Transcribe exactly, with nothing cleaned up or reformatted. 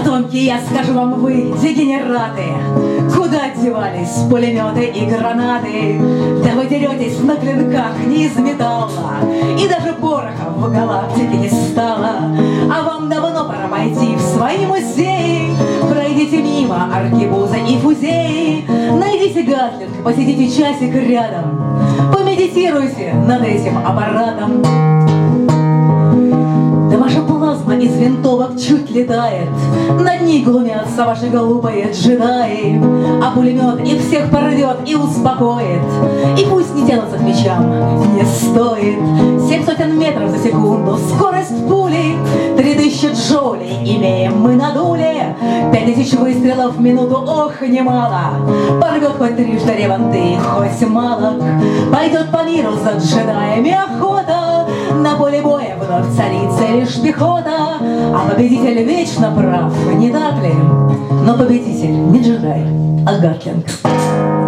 Потомки, я скажу вам, вы, дегенераты, куда девались пулеметы и гранаты? Да вы деретесь на клинках не из металла, и даже пороха в галактике не стало. А вам давно пора пойти в свои музеи. Пройдите мимо аркебуза и фузеи, найдите гатлинг, посидите часик рядом, помедитируйте над этим аппаратом. Да ваша плазма из винтовок чуть летает, над ней глумятся ваши глупые джедаи. А пулемет их всех порвет и успокоит, и пусть не тянутся к мечам, не стоит. Семь сотен метров за секунду скорость пули, три тысячи джоулей имеем мы на дуле. Пять тысяч выстрелов в минуту, ох, немало. Порвет хоть трижды реванты, хоть малок. Пойдет по миру за джедаями охота, на поле боя вновь царится лишь пехота. А победитель вечно прав, не так ли? Но победитель не джедай, а гатлинг.